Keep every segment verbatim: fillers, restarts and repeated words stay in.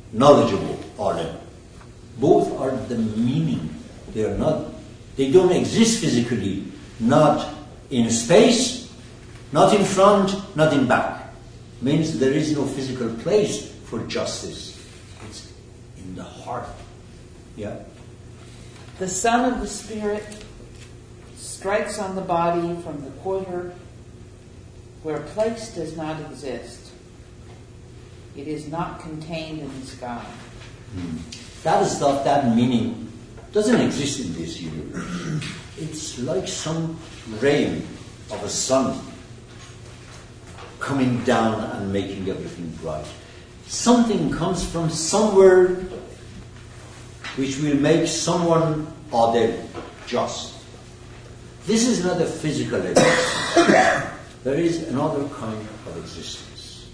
knowledgeable order. Both are the meaning. They are not, they don't exist physically, not in space, not in front, not in back. Means there is no physical place for justice. It's in the heart. Yeah. The sun of the spirit strikes on the body from the quarter where place does not exist. It is not contained in the sky. Hmm. That is not that meaning doesn't exist in this universe. It's like some ray of a sun coming down and making everything bright. Something comes from somewhere which will make someone other just. This is not a physical existence. There is another kind of existence.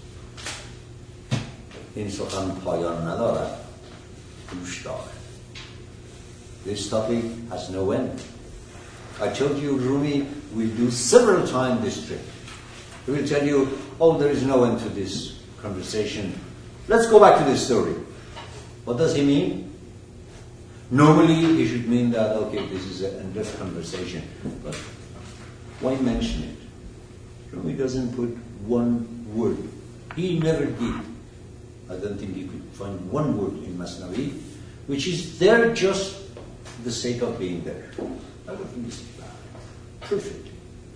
این سخن پایان ندارد، گوش دار. This topic has no end. I told you Rumi will do several times this trick. He will tell you, oh, there is no end to this conversation. Let's go back to the story. What does he mean? Normally, he should mean that, okay, this is an endless conversation. But why mention it? Rumi doesn't put one word. He never did. I don't think he could find one word in Masnavi, which is there just for the sake of being there. Everything is perfect.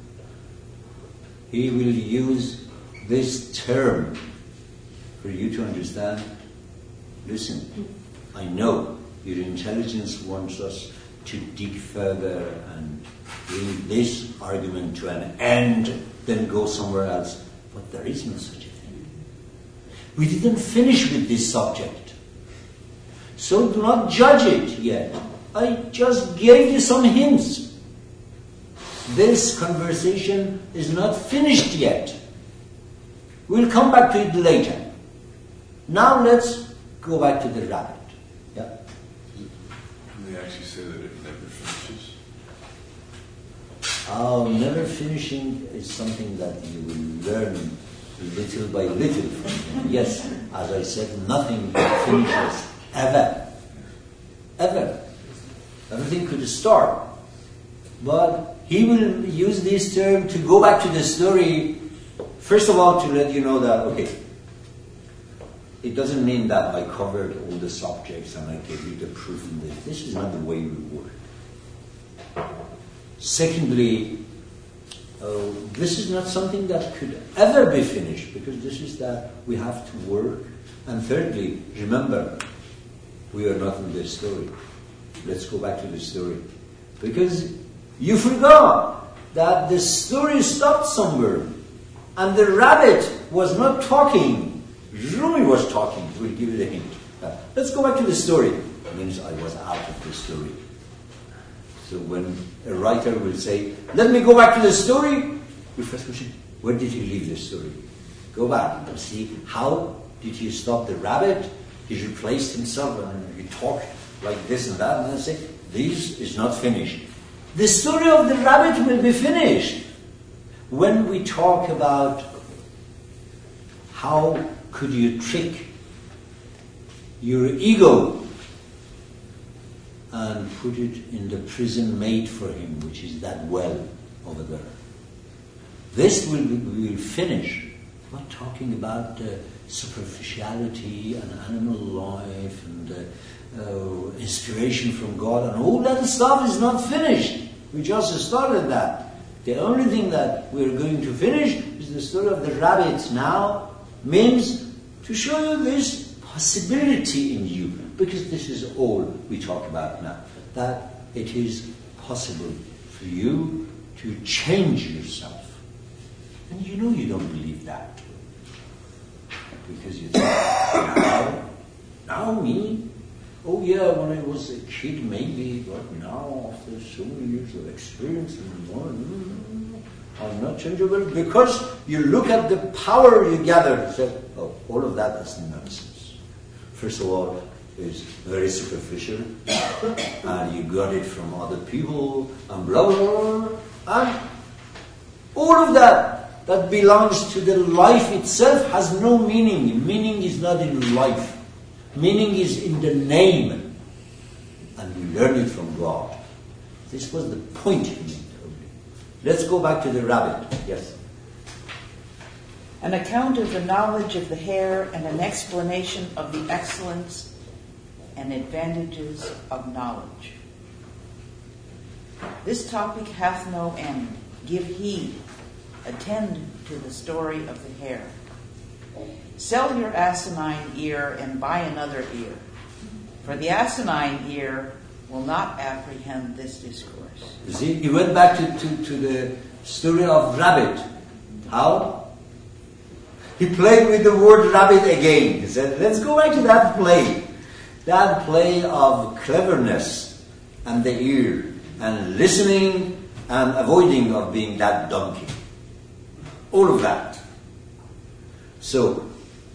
He will use this term for you to understand. Listen, I know your intelligence wants us to dig further and bring this argument to an end, then go somewhere else. But there is no such a thing. We didn't finish with this subject. So do not judge it yet. I just gave you some hints. This conversation is not finished yet. We'll come back to it later. Now let's go back to the rabbit. Yeah. They actually say that it never finishes. Oh, never finishing is something that you will learn little by little from him. Yes, as I said, nothing finishes ever. Ever. Everything could start. But he will use this term to go back to the story, first of all, to let you know that, okay, it doesn't mean that I covered all the subjects and I gave you the proof in this. This is not the way we work. Secondly, uh, this is not something that could ever be finished, because this is that we have to work. And thirdly, remember, we are not in this story. Let's go back to the story. Because you forgot that the story stopped somewhere. And the rabbit was not talking. Rumi was talking. We'll give you the hint. Uh, let's go back to the story. It means I was out of the story. So when a writer will say, let me go back to the story, we first question, where did he leave the story? Go back and see, how did he stop the rabbit? He replaced himself and he talked like this and that, and then say, this is not finished. The story of the rabbit will be finished when we talk about how could you trick your ego and put it in the prison made for him, which is that well over there. This will we will finish, not talking about uh, superficiality and animal life and uh, uh, inspiration from God, and all that stuff is not finished. We just started that. The only thing that we're going to finish is the story of the rabbits now, means to show you this possibility in you, because this is all we talk about now, that it is possible for you to change yourself. And you know you don't believe that, because you think, now, now me? Oh yeah, when I was a kid maybe, but now after so many years of experience, I'm not changeable, because you look at the power you gather and say, oh, all of that is nonsense. First of all, it's very superficial, and you got it from other people, and blah, blah, blah, and all of that that belongs to the life itself has no meaning. Meaning is not in life. Meaning is in the name, and we learn it from God. This was the point he made. Let's go back to the rabbit. Yes. An account of the knowledge of the hare and an explanation of the excellence and advantages of knowledge. This topic hath no end. Give heed. Attend to the story of the hare. Sell your asinine ear and buy another ear, for the asinine ear will not apprehend this discourse. You see, he went back to, to, to the story of rabbit. How? He played with the word rabbit again. He said, let's go back to that play. That play of cleverness and the ear and listening and avoiding of being that donkey. All of that. So,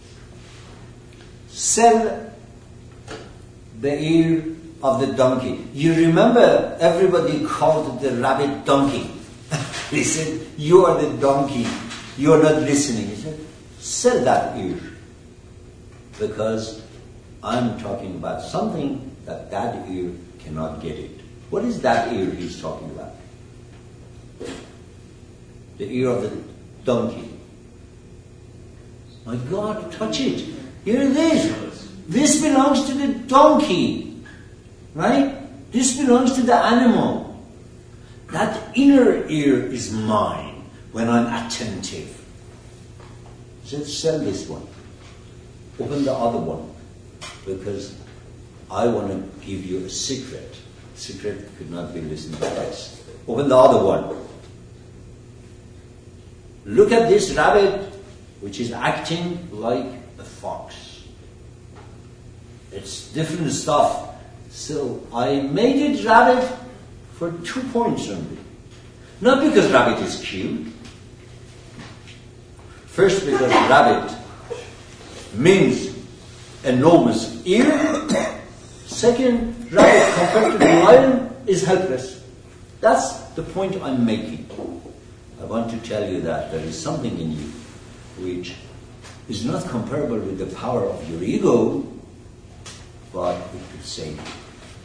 sell the ear of the donkey. You remember everybody called the rabbit donkey. They said, you are the donkey. You are not listening. He said, sell that ear. Because I'm talking about something that that ear cannot get it. What is that ear he's talking about? The ear of the donkey. My God, touch it. Here it is. This belongs to the donkey. Right? This belongs to the animal. That inner ear is mine when I'm attentive. So sell this one. Open the other one. Because I want to give you a secret. Secret could not be listened to twice. Open the other one. Look at this rabbit, which is acting like a fox. It's different stuff. So I made it rabbit for two points only. Not because rabbit is cute. First, because rabbit means enormous ear. Second, rabbit compared to the lion is helpless. That's the point I'm making. I want to tell you that there is something in you which is not comparable with the power of your ego, but it could save you.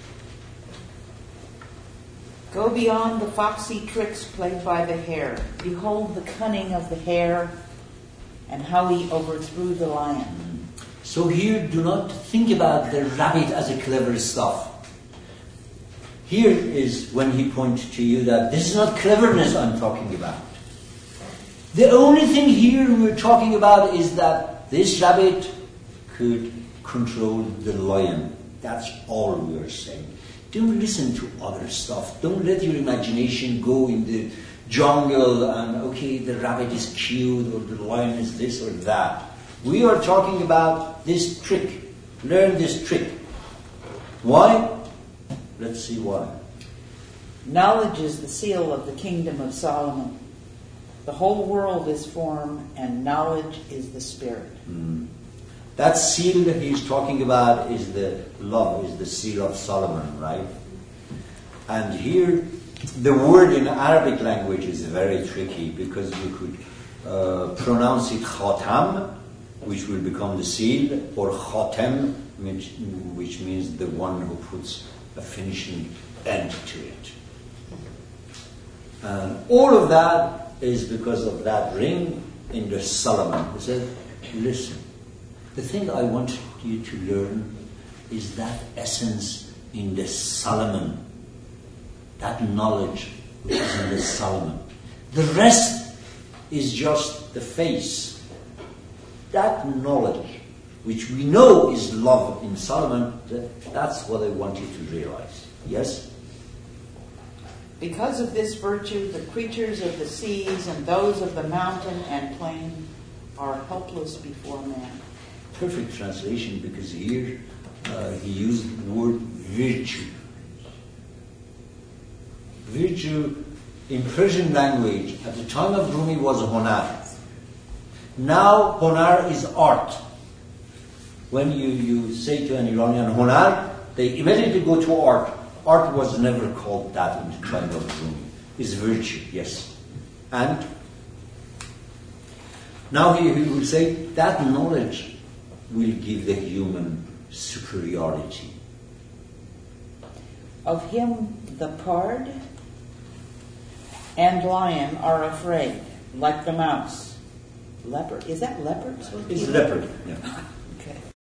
Go beyond the foxy tricks played by the hare. Behold the cunning of the hare and how he overthrew the lion. So here, do not think about the rabbit as a clever stuff. Here is when he points to you that this is not cleverness I'm talking about. The only thing here we're talking about is that this rabbit could control the lion. That's all we are saying. Don't listen to other stuff. Don't let your imagination go in the jungle and, okay, the rabbit is cute or the lion is this or that. We are talking about this trick. Learn this trick. Why? Let's see why. Knowledge is the seal of the kingdom of Solomon. The whole world is form, and knowledge is the spirit. Mm. That seal that he's talking about is the love, is the seal of Solomon, right? And here, the word in Arabic language is very tricky because you could uh, pronounce it khatam, which will become the seal, or khatem, which, which means the one who puts a finishing end to it. And all of that is because of that ring in the Solomon. He said, listen, the thing I want you to learn is that essence in the Solomon, that knowledge which is in the Solomon. The rest is just the face. That knowledge, which we know is love in Solomon, that's what I want you to realize. Yes? Because of this virtue, the creatures of the seas and those of the mountain and plain are helpless before man. Perfect translation, because here uh, he used the word virtue. Virtue in Persian language at the time of Rumi was honar. Now honar is art. When you, you say to an Iranian honar, they immediately go to art. Art was never called that in the time of Rumi. It's virtue, yes. And now he, he will say that knowledge will give the human superiority. Of him the pard and lion are afraid, like the mouse. Leopard. Is that leopard? It's leopard. Yeah. Okay.